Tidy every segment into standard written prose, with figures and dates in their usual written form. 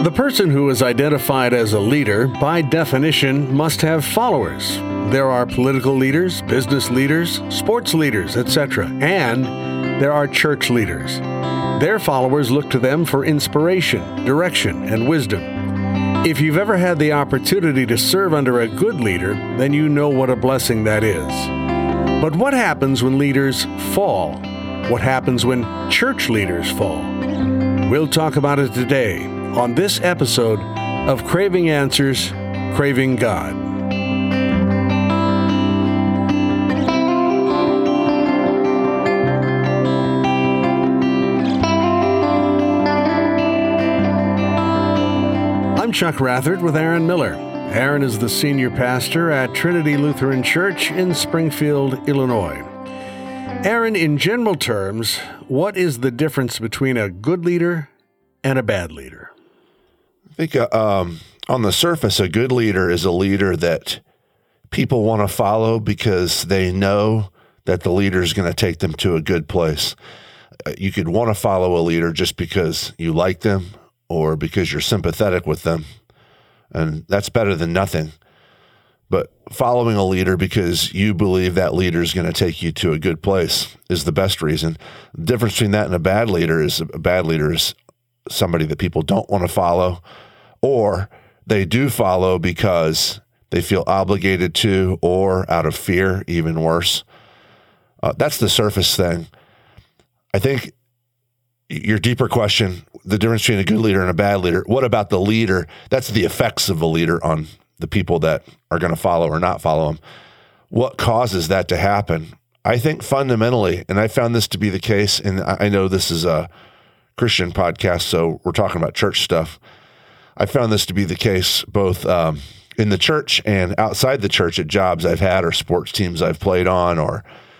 The person who is identified as a leader, by definition, must have followers. There are political leaders, business leaders, sports leaders, etc., and there are church leaders. Their followers look to them for inspiration, direction, and wisdom. If you've ever had the opportunity to serve under a good leader, then you know what a blessing that is. But what happens when leaders fall? What happens when church leaders fall? We'll talk about it today on this episode of Craving Answers, Craving God. I'm Chuck Rathert with Aaron Miller. Aaron is the senior pastor at Trinity Lutheran Church in Springfield, Illinois. Aaron, in general terms, what is the difference between a good leader and a bad leader? I think on the surface, a good leader is a leader that people want to follow because they know that the leader is going to take them to a good place. You could want to follow a leader just because you like them or because you're sympathetic with them, and that's better than nothing. But following a leader because you believe that leader is going to take you to a good place is the best reason. The difference between that and a bad leader is somebody that people don't want to follow, or they do follow because they feel obligated to, or out of fear, even worse. That's the surface thing. I think your deeper question, the difference between a good leader and a bad leader, what about the leader? That's the effects of a leader on the people that are going to follow or not follow him. What causes that to happen? I think fundamentally, and I found this to be the case, and I know this is a Christian podcast, so we're talking about church stuff. I found this to be the case both in the church and outside the church at jobs I've had or sports teams I've played on or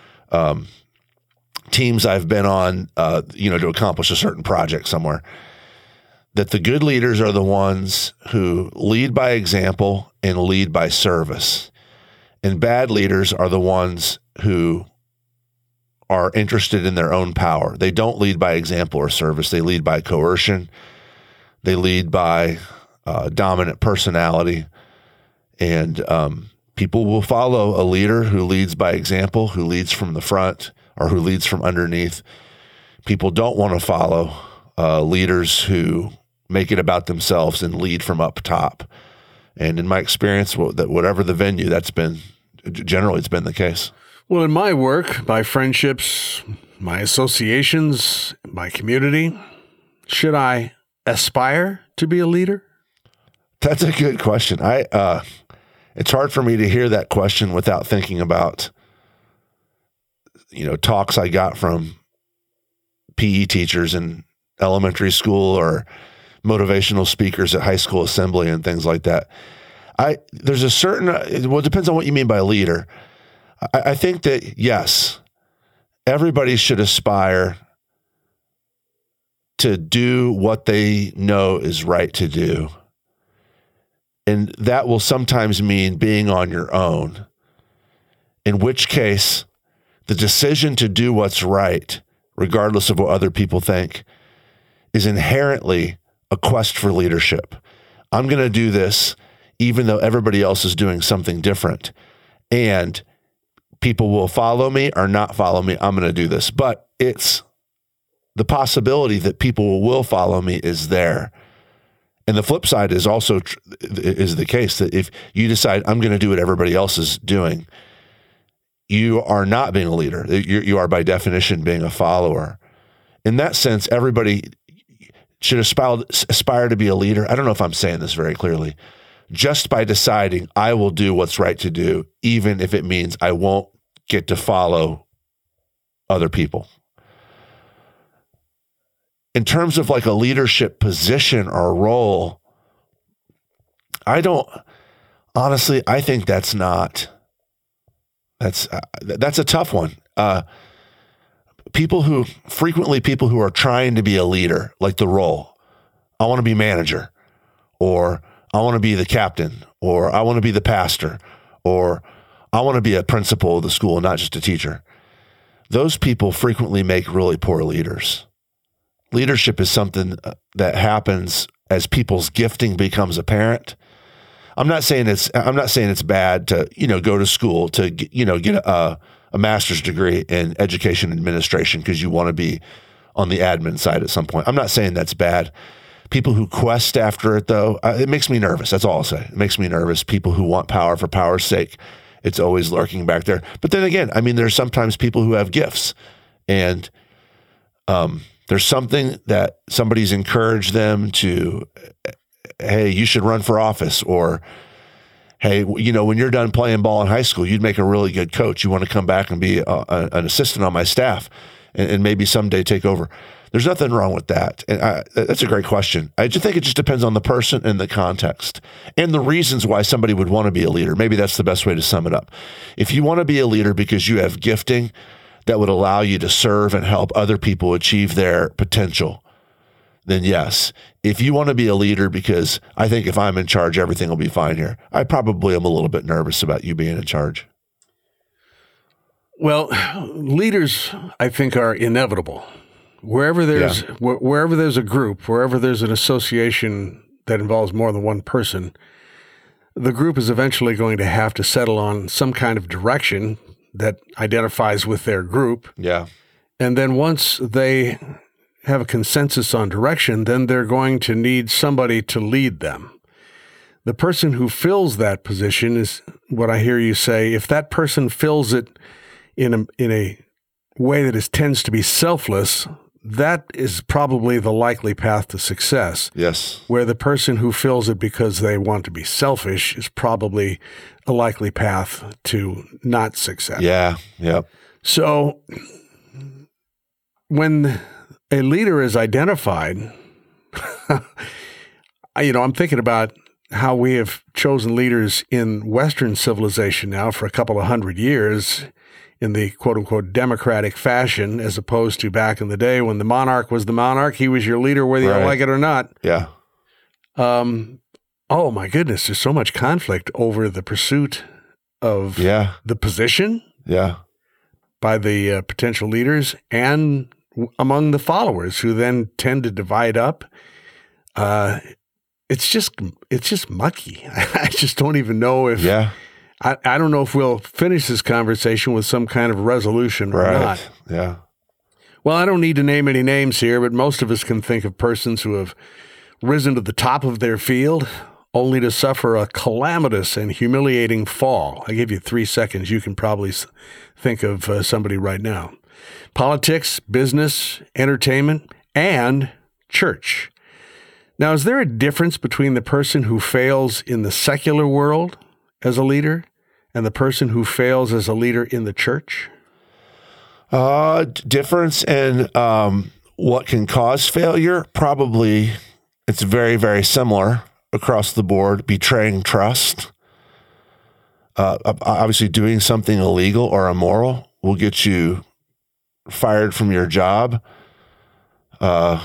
teams I've been on, to accomplish a certain project somewhere, that the good leaders are the ones who lead by example and lead by service. And bad leaders are the ones who are interested in their own power. They don't lead by example or service. They lead by coercion. They lead by dominant personality. And people will follow a leader who leads by example, who leads from the front, or who leads from underneath. People don't want to follow leaders who make it about themselves and lead from up top. And in my experience, that whatever the venue, it's been the case. Well, in my work, my friendships, my associations, my community, should I aspire to be a leader? That's a good question. It's hard for me to hear that question without thinking about talks I got from PE teachers in elementary school or motivational speakers at high school assembly and things like that. There's a certain, it depends on what you mean by leader. I think that, yes, everybody should aspire to do what they know is right to do. And that will sometimes mean being on your own, in which case the decision to do what's right, regardless of what other people think, is inherently a quest for leadership. I'm going to do this even though everybody else is doing something different. And people will follow me or not follow me. I'm going to do this. But it's the possibility that people will follow me is there. And the flip side is also is the case that if you decide I'm going to do what everybody else is doing, you are not being a leader. You are by definition being a follower. In that sense, everybody should aspire to be a leader. I don't know if I'm saying this very clearly. Just by deciding I will do what's right to do, even if it means I won't get to follow other people. In terms of like a leadership position or role, I think that's a tough one. People who are trying to be a leader, like the role, I want to be manager, or I want to be the captain, or I want to be the pastor, or I want to be a principal of the school, not just a teacher. Those people frequently make really poor leaders. Leadership is something that happens as people's gifting becomes apparent. I'm not saying it's bad to, go to school to, get a master's degree in education administration because you want to be on the admin side at some point. I'm not saying that's bad. People who quest after it, though, it makes me nervous. That's all I'll say. It makes me nervous. People who want power for power's sake, it's always lurking back there. But then again, there's sometimes people who have gifts, and there's something that somebody's encouraged them to, hey, you should run for office, or hey, when you're done playing ball in high school, you'd make a really good coach. You want to come back and be an assistant on my staff and maybe someday take over. There's nothing wrong with that. And that's a great question. I just think it just depends on the person and the context and the reasons why somebody would want to be a leader. Maybe that's the best way to sum it up. If you want to be a leader because you have gifting that would allow you to serve and help other people achieve their potential, then yes. If you want to be a leader because I think if I'm in charge, everything will be fine here, I probably am a little bit nervous about you being in charge. Well, leaders, I think, are inevitable. Wherever there's a group, wherever there's an association that involves more than one person, the group is eventually going to have to settle on some kind of direction that identifies with their group. Yeah. And then once they have a consensus on direction, then they're going to need somebody to lead them. The person who fills that position is what I hear you say. If that person fills it in a way that tends to be selfless, that is probably the likely path to success. Yes. Where the person who fills it because they want to be selfish is probably a likely path to not success. Yeah. Yep. So when a leader is identified, I'm thinking about how we have chosen leaders in Western civilization now for a couple of hundred years in the quote-unquote democratic fashion, as opposed to back in the day when the monarch was the monarch. He was your leader whether you like it or not. Yeah. Oh, my goodness, there's so much conflict over the pursuit of the position by the potential leaders and among the followers, who then tend to divide up. It's just mucky. I just don't even know if I don't know if we'll finish this conversation with some kind of resolution or not. Yeah. Well, I don't need to name any names here, but most of us can think of persons who have risen to the top of their field only to suffer a calamitous and humiliating fall. I give you 3 seconds. You can probably think of somebody right now. Politics, business, entertainment, and church. Now, is there a difference between the person who fails in the secular world as a leader and the person who fails as a leader in the church? Difference in what can cause failure? Probably it's very, very similar across the board. Betraying trust. Obviously, doing something illegal or immoral will get you fired from your job, but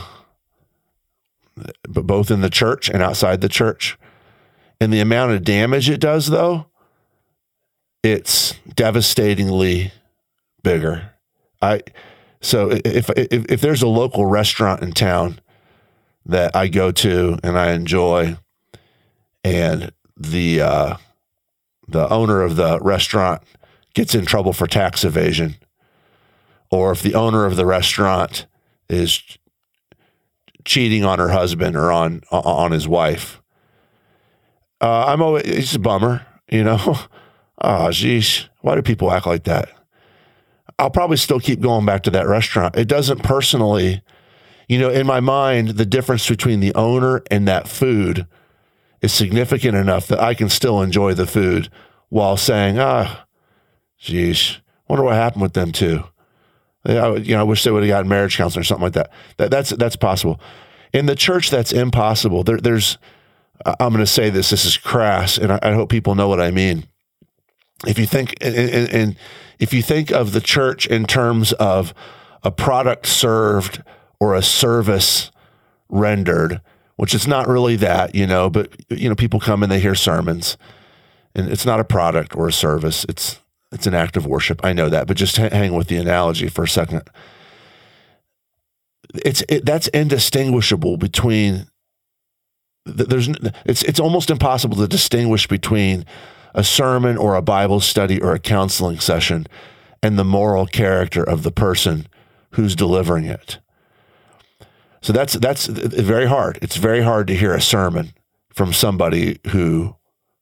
both in the church and outside the church. And the amount of damage it does, though, it's devastatingly bigger. So if there's a local restaurant in town that I go to and I enjoy, and the owner of the restaurant gets in trouble for tax evasion, or if the owner of the restaurant is cheating on her husband or on his wife, it's a bummer, Oh, geez, why do people act like that? I'll probably still keep going back to that restaurant. It doesn't personally, in my mind, the difference between the owner and that food is significant enough that I can still enjoy the food while saying, geez, wonder what happened with them two. I wish they would have gotten marriage counseling or something like that. That's possible. In the church, that's impossible. There's, I'm going to say this is crass, and I hope people know what I mean. If you think, and if you think of the church in terms of a product served or a service rendered, which is not really that, but people come and they hear sermons, and it's not a product or a service. It's an act of worship. I know that, but just hang with the analogy for a second. That's indistinguishable between it's almost impossible to distinguish between a sermon or a Bible study or a counseling session and the moral character of the person who's delivering it. So that's very hard. It's very hard to hear a sermon from somebody who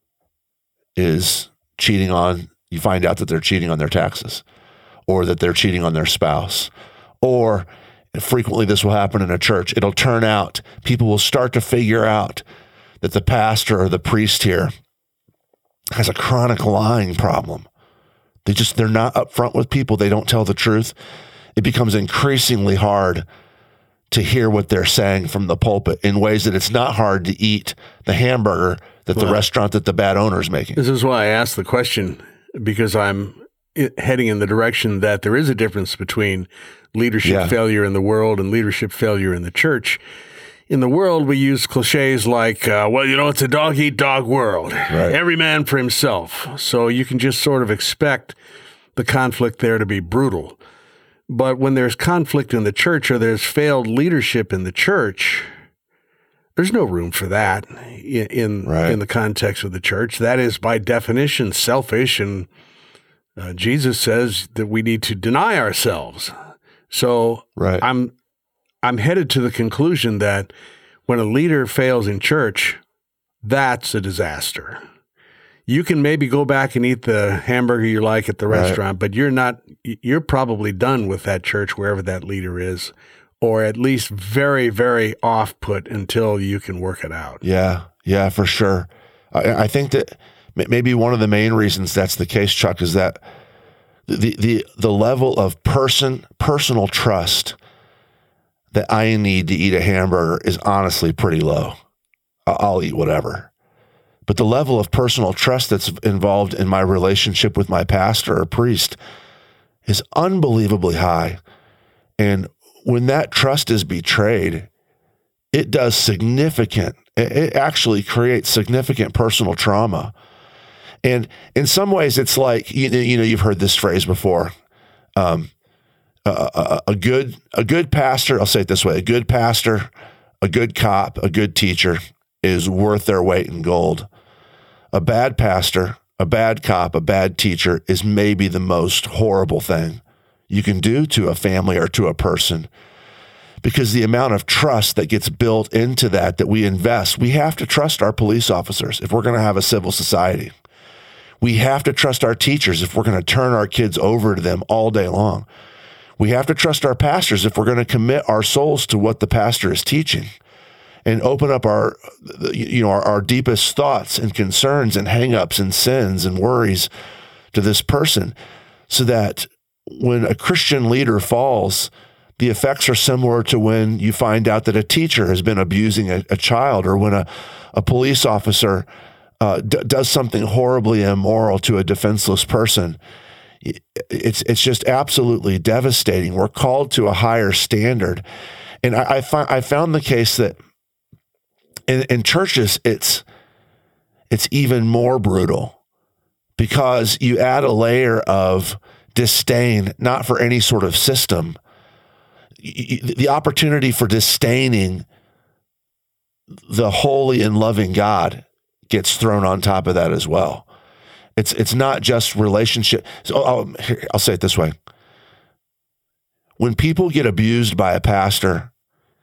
is cheating on, you find out that they're cheating on their taxes, or that they're cheating on their spouse, or frequently this will happen in a church. It'll turn out, people will start to figure out that the pastor or the priest here has a chronic lying problem. They're not upfront with people. They don't tell the truth. It becomes increasingly hard to hear what they're saying from the pulpit in ways that it's not hard to eat the hamburger that the restaurant that the bad owner is making. This is why I asked the question, because I'm heading in the direction that there is a difference between leadership failure in the world and leadership failure in the church. In the world, we use cliches like, it's a dog-eat-dog world. Right. Every man for himself. So you can just sort of expect the conflict there to be brutal. But when there's conflict in the church or there's failed leadership in the church, there's no room for that in the context of the church. That is, by definition, selfish, and Jesus says that we need to deny ourselves. So I'm headed to the conclusion that when a leader fails in church, that's a disaster. You can maybe go back and eat the hamburger you like at the restaurant, but you're probably done with that church wherever that leader is, or at least very, very off-put until you can work it out. Yeah, for sure. I think that maybe one of the main reasons that's the case, Chuck, is that the level of personal trust that I need to eat a hamburger is honestly pretty low. I'll eat whatever. But the level of personal trust that's involved in my relationship with my pastor or priest is unbelievably high. And when that trust is betrayed, it actually creates significant personal trauma. And in some ways, it's like, you've heard this phrase before. A good pastor, I'll say it this way, a good pastor, a good cop, a good teacher is worth their weight in gold. A bad pastor, a bad cop, a bad teacher is maybe the most horrible thing you can do to a family or to a person, because the amount of trust that gets built into that we invest. We have to trust our police officers if we're going to have a civil society. We have to trust our teachers if we're going to turn our kids over to them all day long. We have to trust our pastors if we're going to commit our souls to what the pastor is teaching and open up our deepest thoughts and concerns and hangups and sins and worries to this person, so that when a Christian leader falls, the effects are similar to when you find out that a teacher has been abusing a child, or when a police officer does something horribly immoral to a defenseless person. It's just absolutely devastating. We're called to a higher standard. And I found the case that in churches, it's even more brutal, because you add a layer of disdain, not for any sort of system. The opportunity for disdaining the holy and loving God gets thrown on top of that as well. It's not just relationship. So I'll say it this way. When people get abused by a pastor,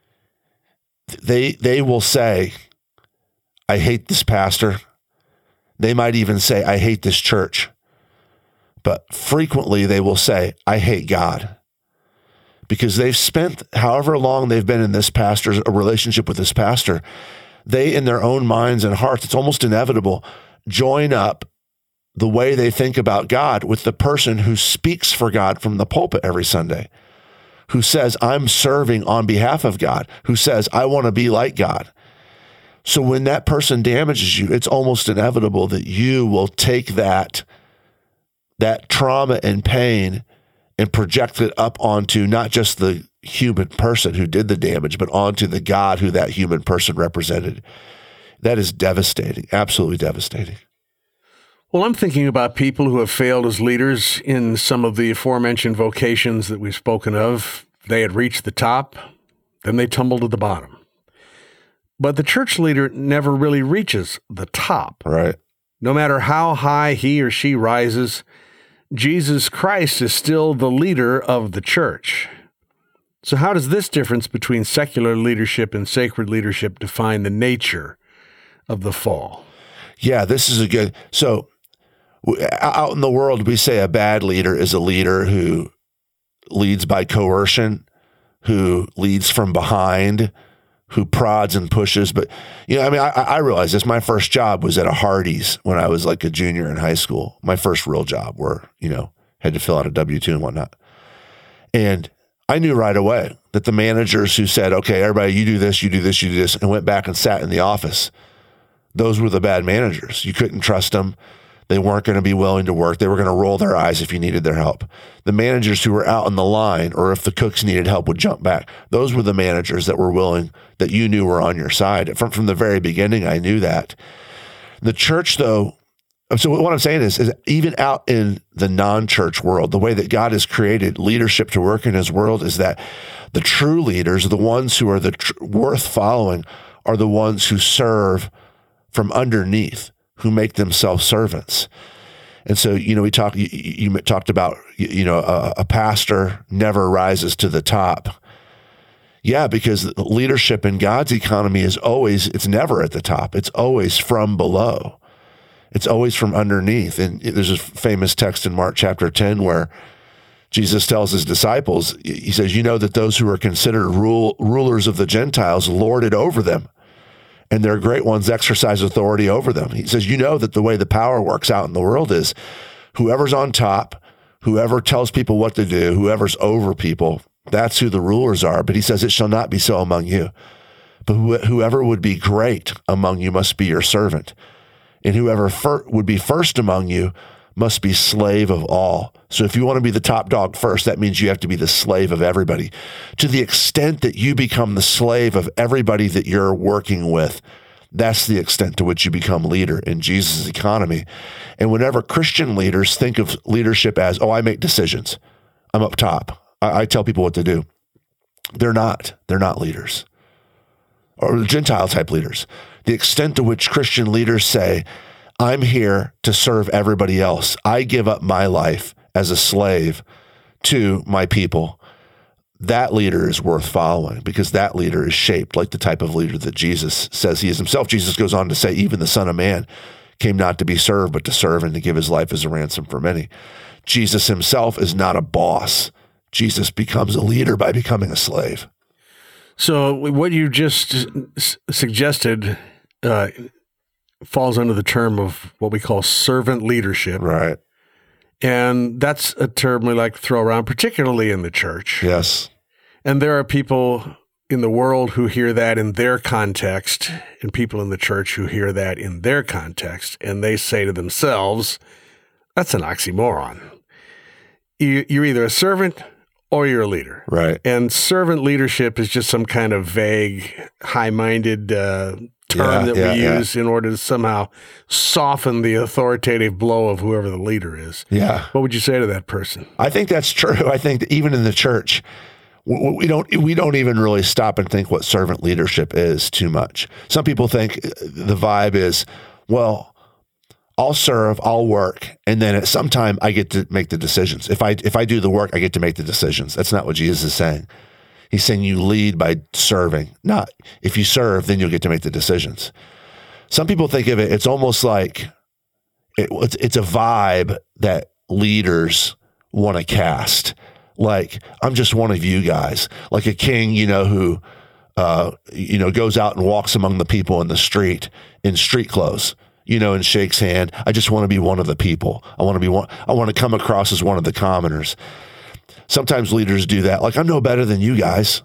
they will say, I hate this pastor. They might even say, I hate this church. But frequently they will say, I hate God. Because they've spent however long they've been in a relationship with this pastor, they, in their own minds and hearts, it's almost inevitable, join up the way they think about God with the person who speaks for God from the pulpit every Sunday, who says, I'm serving on behalf of God, who says, I want to be like God. So when that person damages you, it's almost inevitable that you will take that trauma and pain and project it up onto not just the human person who did the damage, but onto the God who that human person represented. That is devastating, absolutely devastating. Well, I'm thinking about people who have failed as leaders in some of the aforementioned vocations that we've spoken of. They had reached the top, then they tumbled to the bottom. But the church leader never really reaches the top. Right. No matter how high he or she rises, Jesus Christ is still the leader of the church. So how does this difference between secular leadership and sacred leadership define the nature of the fall? Yeah, this is a good. So out in the world, we say a bad leader is a leader who leads by coercion, who leads from behind, who prods and pushes. But, I realized this. My first job was at a Hardee's when I was like a junior in high school. My first real job where, had to fill out a W-2 and whatnot. And I knew right away that the managers who said, okay, everybody, you do this, you do this, you do this, and went back and sat in the office, those were the bad managers. You couldn't trust them. They weren't going to be willing to work. They were going to roll their eyes if you needed their help. The managers who were out on the line, or if the cooks needed help, would jump back. Those were the managers that were willing, that you knew were on your side. From the very beginning, I knew that. The church, though, so what I'm saying is even out in the non-church world, the way that God has created leadership to work in his world is that the true leaders, the ones who are worth following, are the ones who serve from underneath, who make themselves servants. And so, you talked about, a pastor never rises to the top. Yeah, because leadership in God's economy it's never at the top. It's always from below. It's always from underneath. And there's a famous text in Mark chapter 10 where Jesus tells his disciples, he says, that those who are considered rulers of the Gentiles lord it over them, and their great ones exercise authority over them. He says, that the way the power works out in the world is whoever's on top, whoever tells people what to do, whoever's over people, that's who the rulers are. But he says, it shall not be so among you. But whoever would be great among you must be your servant. And whoever would be first among you must be slave of all. So if you want to be the top dog first, that means you have to be the slave of everybody. To the extent that you become the slave of everybody that you're working with, that's the extent to which you become leader in Jesus' economy. And whenever Christian leaders think of leadership as, I make decisions, I'm up top, I tell people what to do, they're not leaders. Or Gentile type leaders. The extent to which Christian leaders say, I'm here to serve everybody else. I give up my life as a slave to my people. That leader is worth following because that leader is shaped like the type of leader that Jesus says he is himself. Jesus goes on to say, even the Son of Man came not to be served, but to serve and to give his life as a ransom for many. Jesus himself is not a boss. Jesus becomes a leader by becoming a slave. So what you just suggested falls under the term of what we call servant leadership. Right. And that's a term we like to throw around, particularly in the church. Yes. And there are people in the world who hear that in their context, and people in the church who hear that in their context, and they say to themselves, that's an oxymoron. You're either a servant or you're a leader. Right. And servant leadership is just some kind of vague, high-minded term that we use in order to somehow soften the authoritative blow of whoever the leader is. Yeah. What would you say to that person? I think that's true. I think that even in the church, we don't even really stop and think what servant leadership is too much. Some people think the vibe is, well, I'll serve, I'll work, and then at some time I get to make the decisions. If I do the work, I get to make the decisions. That's not what Jesus is saying. He's saying you lead by serving. Not if you serve, then you'll get to make the decisions. Some people think of it, it's almost like it's a vibe that leaders want to cast. Like, I'm just one of you guys. Like a king, who goes out and walks among the people in the street in street clothes, and shakes hand. I just want to be one of the people. I want to come across as one of the commoners. Sometimes leaders do that. Like, I'm no better than you guys.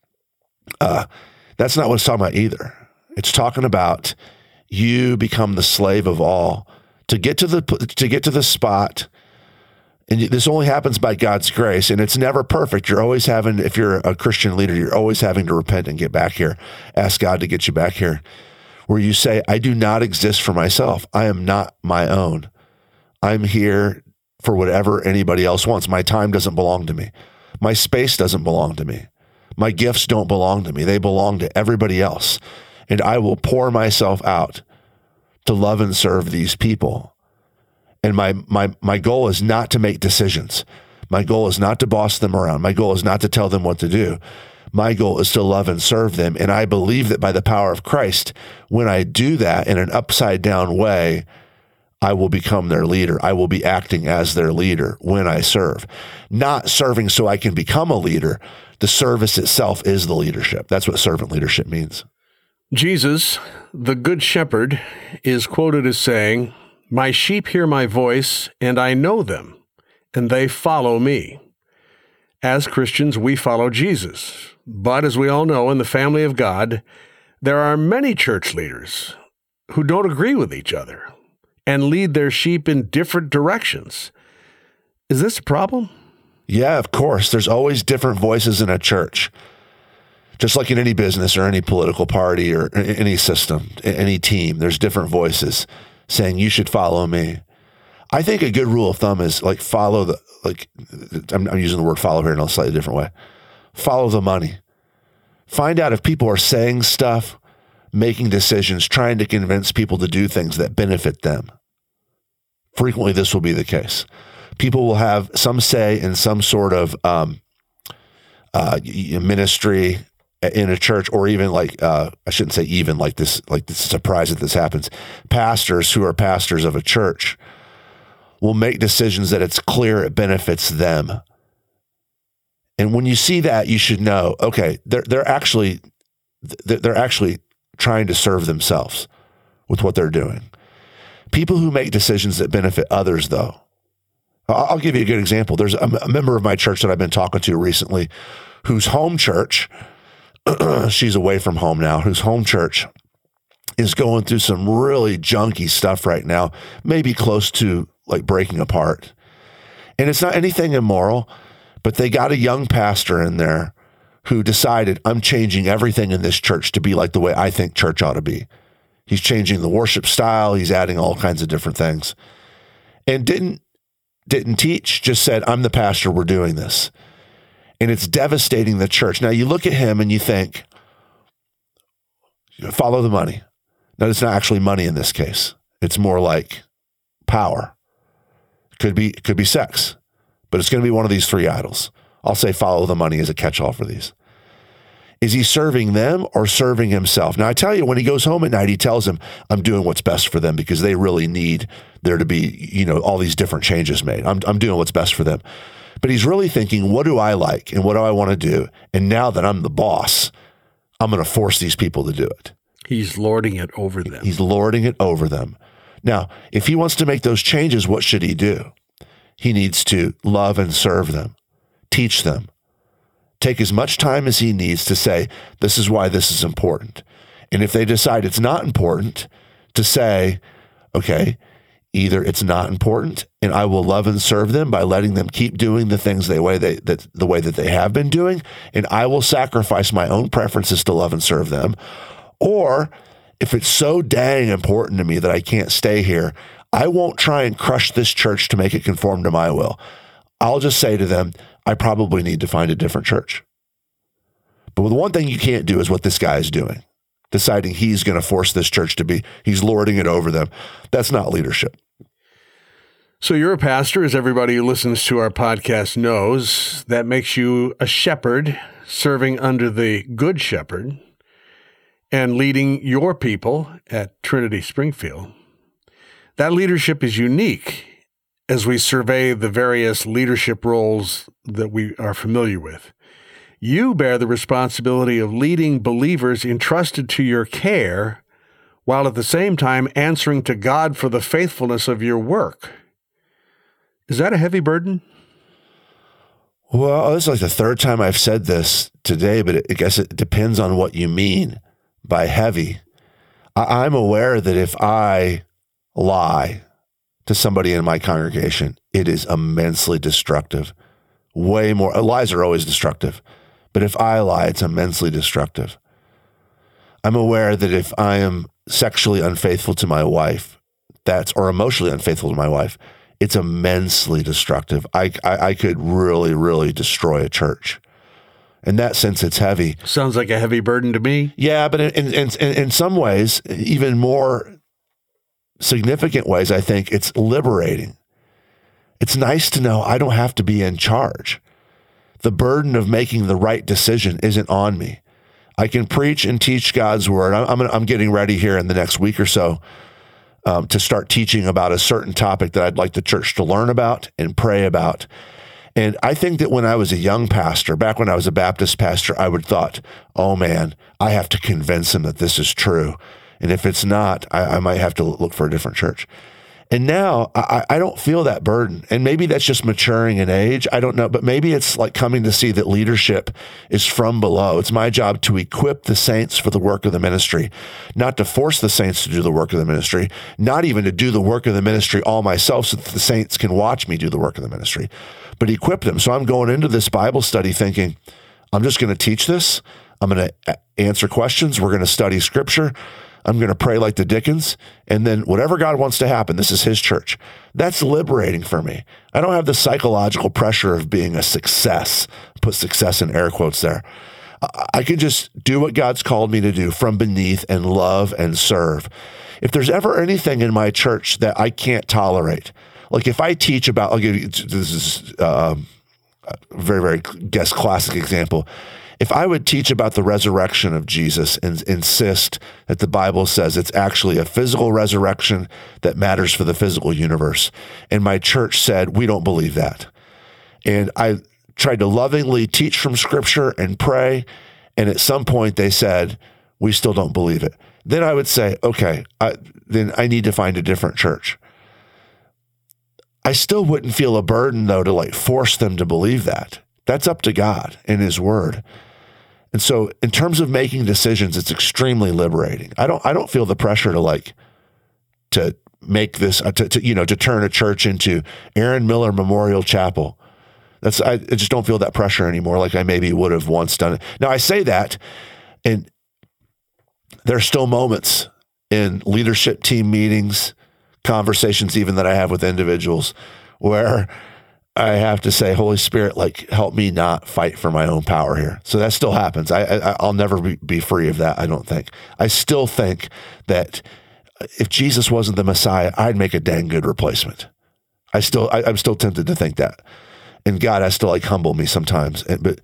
That's not what it's talking about either. It's talking about you become the slave of all to get to the spot. And this only happens by God's grace, and it's never perfect. You're always if you're a Christian leader, you're always having to repent and get back here. Ask God to get you back here, where you say, I do not exist for myself. I am not my own. I'm here for whatever anybody else wants. My time doesn't belong to me. My space doesn't belong to me. My gifts don't belong to me. They belong to everybody else. and I will pour myself out to love and serve these people. And my goal is not to make decisions. My goal is not to boss them around. My goal is not to tell them what to do. My goal is to love and serve them. And I believe that by the power of Christ, when I do that in an upside down way, I will become their leader. I will be acting as their leader when I serve. Not serving so I can become a leader. The service itself is the leadership. That's what servant leadership means. Jesus, the Good Shepherd, is quoted as saying, "My sheep hear my voice, and I know them, and they follow me." As Christians, we follow Jesus. But as we all know, in the family of God, there are many church leaders who don't agree with each other and lead their sheep in different directions. Is this a problem? Yeah, of course. There's always different voices in a church. Just like in any business or any political party or any system, any team, there's different voices saying, you should follow me. I think a good rule of thumb is I'm using the word follow here in a slightly different way. Follow the money. Find out if people are saying stuff, making decisions, trying to convince people to do things that benefit them. Frequently, this will be the case. People will have some say in some sort of ministry in a church, or even I shouldn't say even like this is a surprise that this happens. Pastors who are pastors of a church will make decisions that it's clear it benefits them. And when you see that, you should know, okay, they're actually trying to serve themselves with what they're doing. People who make decisions that benefit others, though, I'll give you a good example. There's a member of my church that I've been talking to recently whose home church, she's away from home now, whose home church is going through some really junky stuff right now, maybe close to breaking apart. And it's not anything immoral, but they got a young pastor in there who decided, I'm changing everything in this church to be like the way I think church ought to be. He's changing the worship style. He's adding all kinds of different things. And didn't teach, just said, I'm the pastor, we're doing this. And it's devastating the church. Now you look at him and you think, follow the money. No, it's not actually money in this case. It's more like power. Could be sex, but it's going to be one of these three idols. I'll say follow the money as a catch-all for these. Is he serving them or serving himself? Now, I tell you, when he goes home at night, he tells them, I'm doing what's best for them because they really need there to be, all these different changes made. I'm doing what's best for them. But he's really thinking, what do I like and what do I want to do? And now that I'm the boss, I'm going to force these people to do it. He's lording it over them. He's lording it over them. Now, if he wants to make those changes, what should he do? He needs to love and serve them, teach them, take as much time as he needs to say, this is why this is important. And if they decide it's not important, to say, okay, either it's not important and I will love and serve them by letting them keep doing the things the way that they have been doing, and I will sacrifice my own preferences to love and serve them. Or if it's so dang important to me that I can't stay here, I won't try and crush this church to make it conform to my will. I'll just say to them, I probably need to find a different church. But the one thing you can't do is what this guy is doing, deciding he's going to force this church to be, he's lording it over them. That's not leadership. So you're a pastor, as everybody who listens to our podcast knows. That makes you a shepherd, serving under the Good Shepherd and leading your people at Trinity Springfield. That leadership is unique as we survey the various leadership roles that we are familiar with. You bear the responsibility of leading believers entrusted to your care, while at the same time answering to God for the faithfulness of your work. Is that a heavy burden? Well, this is the third time I've said this today, but I guess it depends on what you mean by heavy. I'm aware that if I lie to somebody in my congregation, it is immensely destructive. Way more. Lies are always destructive, but if I lie, it's immensely destructive. I'm aware that if I am sexually unfaithful to my wife, or emotionally unfaithful to my wife, it's immensely destructive. I could really, really destroy a church. In that sense, it's heavy. Sounds like a heavy burden to me. Yeah, but in some ways, even more significant ways, I think it's liberating. It's nice to know I don't have to be in charge. The burden of making the right decision isn't on me. I can preach and teach God's word. I'm getting ready here in the next week or so to start teaching about a certain topic that I'd like the church to learn about and pray about. And I think that when I was a young pastor, back when I was a Baptist pastor, I would thought, oh man, I have to convince him that this is true. And if it's not, I might have to look for a different church. And now I don't feel that burden. And maybe that's just maturing in age. I don't know. But maybe it's like coming to see that leadership is from below. It's my job to equip the saints for the work of the ministry, not to force the saints to do the work of the ministry, not even to do the work of the ministry all myself so that the saints can watch me do the work of the ministry, but equip them. So I'm going into this Bible study thinking, I'm just going to teach this. I'm going to answer questions. We're going to study scripture. I'm going to pray like the Dickens, and then whatever God wants to happen, this is his church. That's liberating for me. I don't have the psychological pressure of being a success. Put success in air quotes there. I can just do what God's called me to do from beneath and love and serve. If there's ever anything in my church that I can't tolerate, like if I teach about, I'll give you, this is a very, very classic example. If I would teach about the resurrection of Jesus and insist that the Bible says it's actually a physical resurrection that matters for the physical universe, and my church said, we don't believe that. And I tried to lovingly teach from scripture and pray, and at some point they said, we still don't believe it. Then I would say, okay, then I need to find a different church. I still wouldn't feel a burden, though, to like force them to believe that. That's up to God and his word. And so in terms of making decisions, it's extremely liberating. I don't feel the pressure to make this, to turn a church into Aaron Miller Memorial Chapel. I just don't feel that pressure anymore like I maybe would have once done it. Now I say that, and there are still moments in leadership team meetings, conversations even that I have with individuals where I have to say, Holy Spirit, like, help me not fight for my own power here. So that still happens. I'll never be free of that, I don't think. I still think that if Jesus wasn't the Messiah, I'd make a dang good replacement. I'm still tempted to think that. And God has to like humble me sometimes. But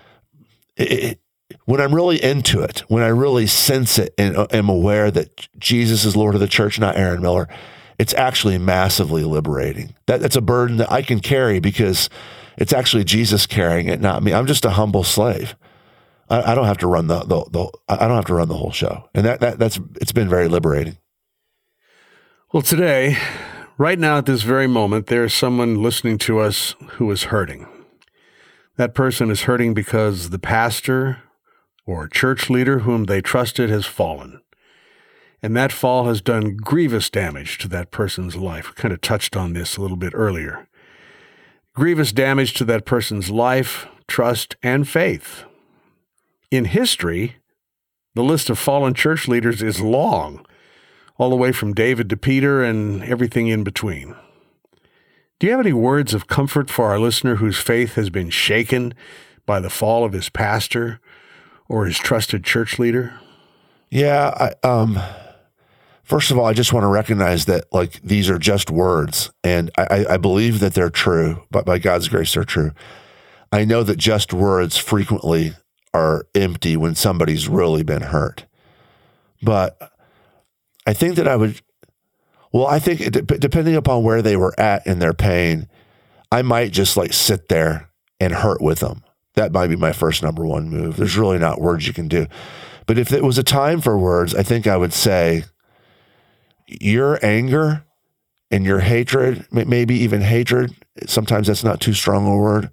when I'm really into it, when I really sense it and am aware that Jesus is Lord of the church, not Aaron Miller, it's actually massively liberating. That's a burden that I can carry because it's actually Jesus carrying it, not me. I'm just a humble slave. I don't have to run I don't have to run the whole show, and it's been very liberating. Well, today, right now at this very moment, there's someone listening to us who is hurting. That person is hurting because the pastor or church leader whom they trusted has fallen. And that fall has done grievous damage to that person's life. We kind of touched on this a little bit earlier. Grievous damage to that person's life, trust, and faith. In history, the list of fallen church leaders is long, all the way from David to Peter and everything in between. Do you have any words of comfort for our listener whose faith has been shaken by the fall of his pastor or his trusted church leader? Yeah, first of all, I just want to recognize that like these are just words, and I believe that they're true, but by God's grace, they're true. I know that just words frequently are empty when somebody's really been hurt. But I think that I think depending upon where they were at in their pain, I might just like sit there and hurt with them. That might be my first number one move. There's really not words you can do. But if it was a time for words, I think I would say, your anger and your hatred, maybe even hatred, sometimes that's not too strong a word,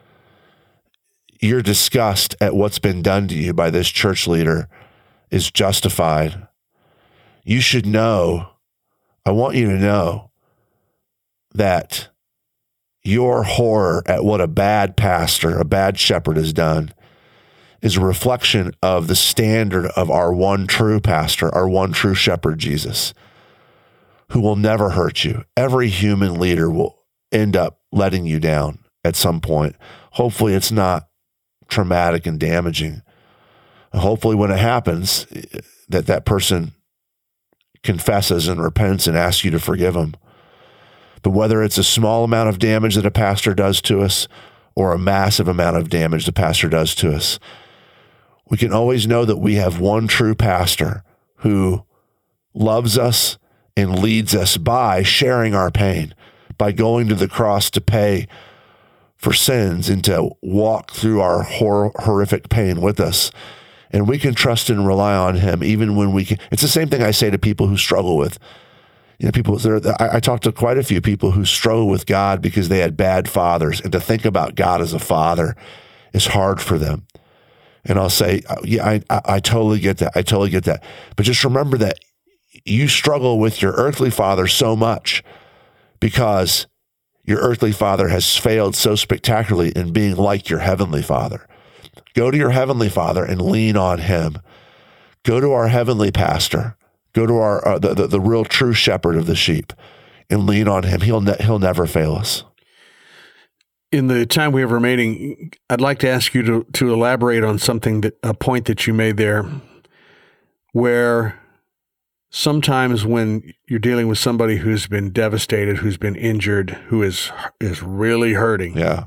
your disgust at what's been done to you by this church leader is justified. You should know, I want you to know that your horror at what a bad pastor, a bad shepherd has done is a reflection of the standard of our one true pastor, our one true shepherd, Jesus, who will never hurt you. Every human leader will end up letting you down at some point. Hopefully it's not traumatic and damaging. And hopefully when it happens, that person confesses and repents and asks you to forgive them. But whether it's a small amount of damage that a pastor does to us or a massive amount of damage the pastor does to us, we can always know that we have one true pastor who loves us and leads us by sharing our pain, by going to the cross to pay for sins and to walk through our horrific pain with us. And we can trust and rely on him even when we can. It's the same thing I say to people who struggle with, I talked to quite a few people who struggle with God because they had bad fathers, and to think about God as a father is hard for them. And I'll say, yeah, I totally get that. I totally get that. But just remember that you struggle with your earthly father so much because your earthly father has failed so spectacularly in being like your heavenly father. Go to your heavenly father and lean on him. Go to our heavenly pastor. Go to our the real true shepherd of the sheep and lean on him. He'll never fail us. In the time we have remaining, I'd like to ask you to elaborate on a point that you made there, where sometimes when you're dealing with somebody who's been devastated, who's been injured, who is really hurting. Yeah.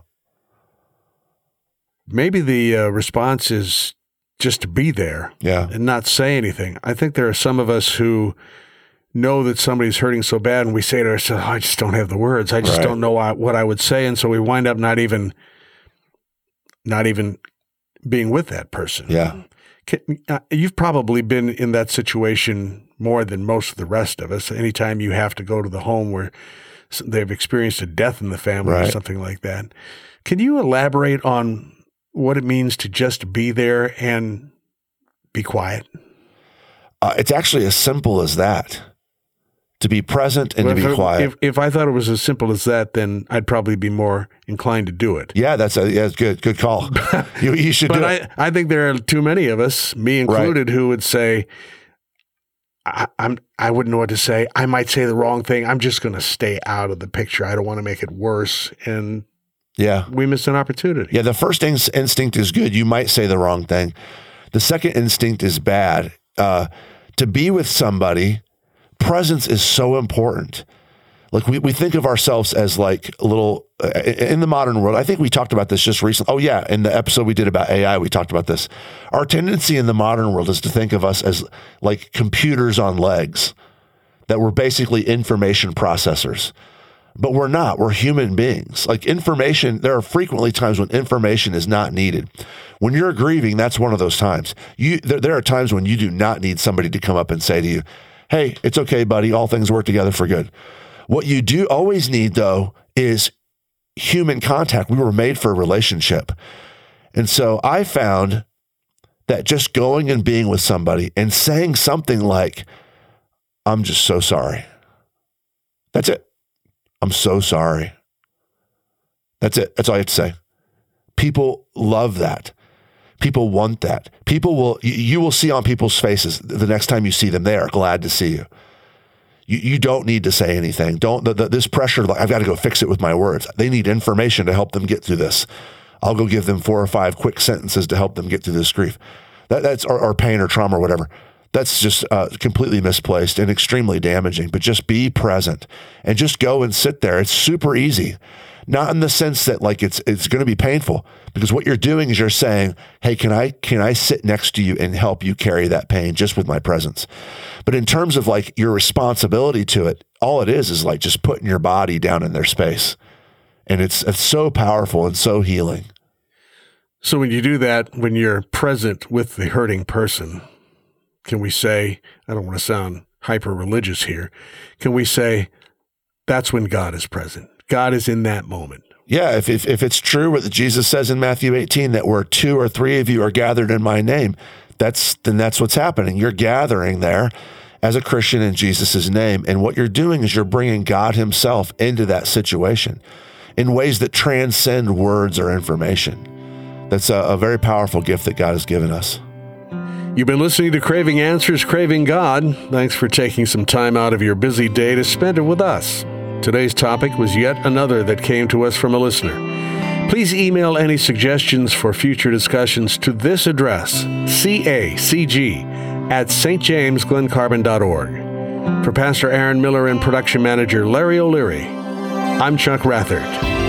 Maybe the response is just to be there and not say anything. I think there are some of us who know that somebody's hurting so bad, and we say to ourselves, I just don't have the words. I just don't know what I would say. And so we wind up not even being with that person. Yeah. You've probably been in that situation more than most of the rest of us. Anytime you have to go to the home where they've experienced a death in the family or something like that. Can you elaborate on what it means to just be there and be quiet? It's actually as simple as that. To be present and to be quiet. If I thought it was as simple as that, then I'd probably be more inclined to do it. Yeah, that's good. Good call. You should do it. I think there are too many of us, me included, who would say, I wouldn't know what to say. I might say the wrong thing. I'm just going to stay out of the picture. I don't want to make it worse. And we miss an opportunity. Yeah, the first instinct is good. You might say the wrong thing. The second instinct is bad. To be with somebody, presence is so important. Like we think of ourselves as like a little, in the modern world, I think we talked about this just recently. Oh yeah, in the episode we did about AI, we talked about this. Our tendency in the modern world is to think of us as like computers on legs, that we're basically information processors. But we're not. We're human beings. Like information, there are frequently times when information is not needed. When you're grieving, that's one of those times. There are times when you do not need somebody to come up and say to you, hey, it's okay, buddy. All things work together for good. What you do always need, though, is human contact. We were made for a relationship. And so I found that just going and being with somebody and saying something like, I'm just so sorry. That's it. I'm so sorry. That's it. That's all you have to say. People love that. People want that. You will see on people's faces the next time you see them, they are glad to see you. You don't need to say anything. This pressure, like, I've got to go fix it with my words. They need information to help them get through this. I'll go give them 4 or 5 quick sentences to help them get through this grief. That's or pain or trauma or whatever. That's just completely misplaced and extremely damaging. But just be present and just go and sit there. It's super easy. Not in the sense that like it's going to be painful, because what you're doing is you're saying, hey, can I sit next to you and help you carry that pain just with my presence? But in terms of like your responsibility to it, all it is like just putting your body down in their space. And it's so powerful and so healing. So when you do that, when you're present with the hurting person, can we say, I don't want to sound hyper-religious here, can we say that's when God is present? God is in that moment. Yeah, if it's true what Jesus says in Matthew 18, that where 2 or 3 of you are gathered in my name, that's what's happening. You're gathering there as a Christian in Jesus' name. And what you're doing is you're bringing God himself into that situation in ways that transcend words or information. That's a very powerful gift that God has given us. You've been listening to Craving Answers, Craving God. Thanks for taking some time out of your busy day to spend it with us. Today's topic was yet another that came to us from a listener. Please email any suggestions for future discussions to this address, cacg@stjamesglencarbon.org. For Pastor Aaron Miller and production manager Larry O'Leary, I'm Chuck Rathert.